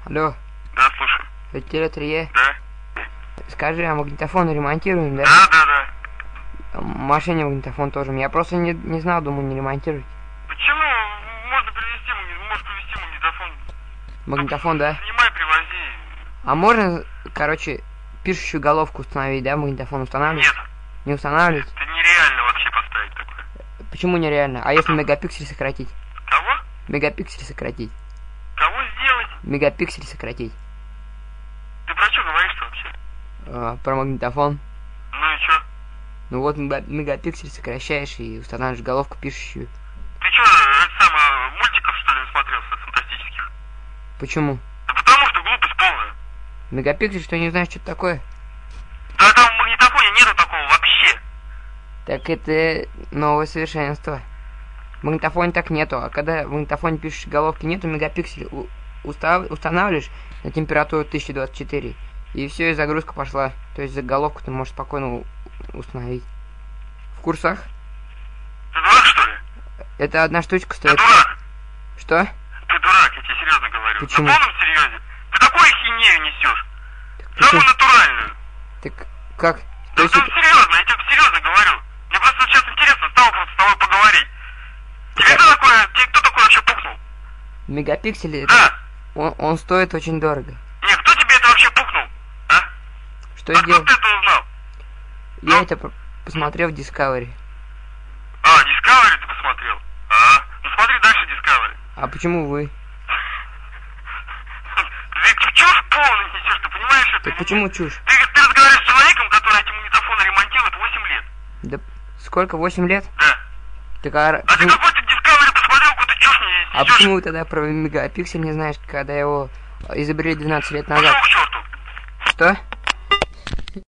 Алло, Да, слушай. это Теле3. Да? Скажи, а магнитофон ремонтируем, да? Да. Машине магнитофон тоже. Я просто не знал, думаю, не ремонтировать. Почему? Можно привезти, можешь привезти магнитофон. Магнитофон, да? Снимай, привози. А можно, короче, пишущую головку установить, да, магнитофон устанавливать? Нет. Не устанавливать? Это нереально вообще поставить такое. Почему нереально? А если мегапиксель сократить? Кого? Мегапиксель сократить. Кого сделать? Мегапиксель сократить. Ты про что говоришь-то вообще? Про магнитофон. Ну и чё? Ну вот мегапиксель сокращаешь и устанавливаешь головку пишущую. Ты чё, это самое, мультиков что ли насмотрелся фантастических? Почему? Да потому что глупость полная. Мегапиксель, что не знаешь, что это такое? Да там в магнитофоне нету такого вообще. Так это новое совершенство. В магнитофоне так нету, а когда в магнитофоне пишешь головки нету, мегапиксель устанавливаешь на температуру 1024, и все, и загрузка пошла. То есть заголовку ты можешь спокойно установить. В курсах? Ты дурак, что ли? Это одна штучка стоит. Ты дурак. Что? Ты дурак, я тебе серьезно говорю. Почему? На полном серьезе. Ты такую хинею несешь. Так, Самую натуральную. так как? Да ты серьезно, я тебе серьезно говорю. Мне просто сейчас интересно стало просто с тобой поговорить. Тебе кто такой вообще пукнул? Мегапиксель, Да. он стоит очень дорого. Нет, кто тебе это вообще пукнул? А? Что Откуда сделать? ты это узнал? Я это посмотрел в Discovery. А, Discovery ты посмотрел? А, ну смотри дальше Discovery. А почему вы? Ты чушь полную несешь, ты понимаешь это? Так почему чушь? Ты разговариваешь с человеком, который эти магнитофоны ремонтирует 8 лет. Да сколько? 8 лет? Да. Так А ты какой-то Discovery посмотрел, какую-то чушь не несешь. А почему вы тогда про мегапиксель не знаешь, когда его изобрели 12 лет назад? Пошел к черту. Что?